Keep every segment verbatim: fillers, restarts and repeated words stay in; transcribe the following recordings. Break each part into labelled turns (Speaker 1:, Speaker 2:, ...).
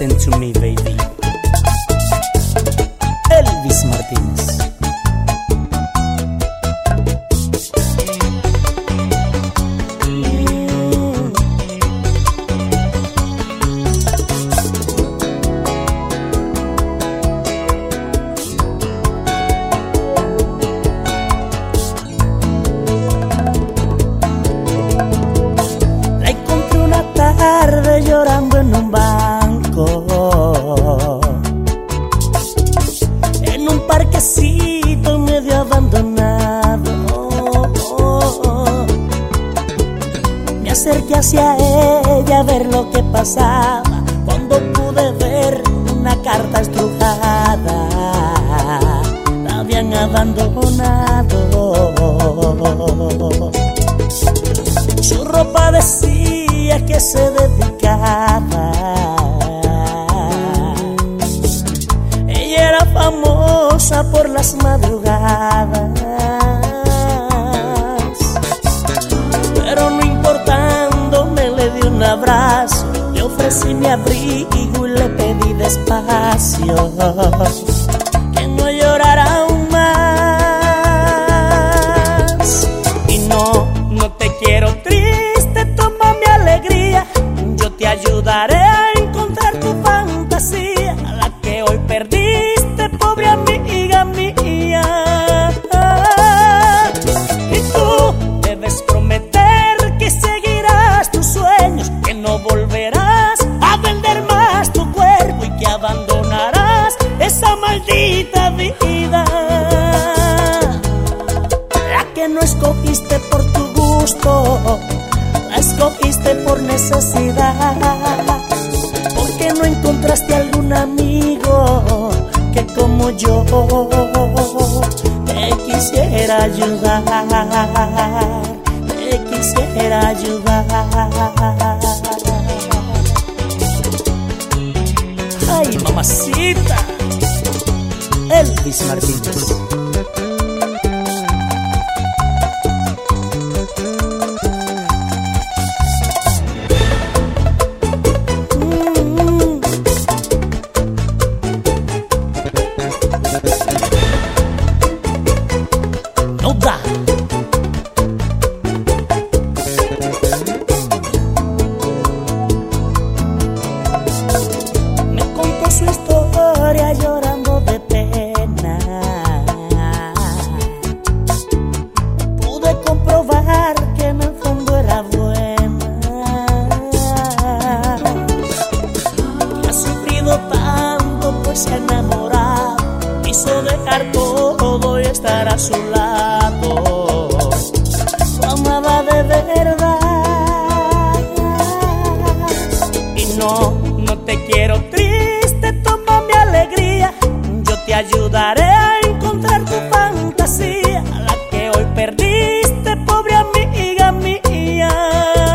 Speaker 1: Listen to me, baby. Elvis Martínez. Tarde llorando en un banco, en un parquecito medio abandonado. Me acerqué hacia ella a ver lo que pasaba, cuando pude ver una carta estrujada. La habían abandonado. Su ropa decía que se dedicaba. Ella era famosa por las madrugadas, pero no importándome le di un abrazo, le ofrecí mi abrigo y le pedí despacio que no llorara aún más. Y no, no te quiero triste, toma mi alegría, yo te ayudaré a encontrar tu fantasía, la que hoy perdiste, pobre amiga mía. Y tú debes prometer que seguirás tus sueños, que no volverás a vender más tu cuerpo y que abandonarás esa maldita vida, la que no escogiste por tu gusto, la escogiste por necesidad, porque no encontraste algún amigo que como yo te quisiera ayudar, te quisiera ayudar. Ay, mamacita, Elvis Martínez. No da. Me contó su historia llorando de pena. Pude comprobar que en el fondo era buena, que ha sufrido tanto pues se ha enamorado, quiso dejar todo y estar a su lado. Lo amaba de verdad. Y no, no te quiero triste, toma mi alegría, yo te ayudaré a encontrar tu fantasía, la que hoy perdiste, pobre amiga mía.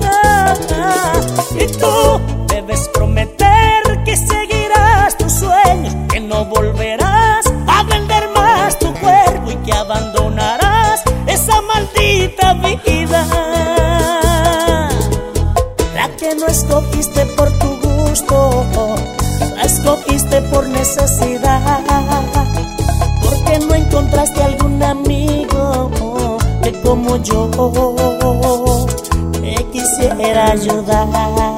Speaker 1: Y tú debes prometer que seguirás tus sueños, que no volverás a vender más tu cuerpo y que abandonarás esa maldita vida, la que no escogiste por tu gusto, la escogiste por necesidad, porque no encontraste algún amigo que como yo te quisiera ayudar.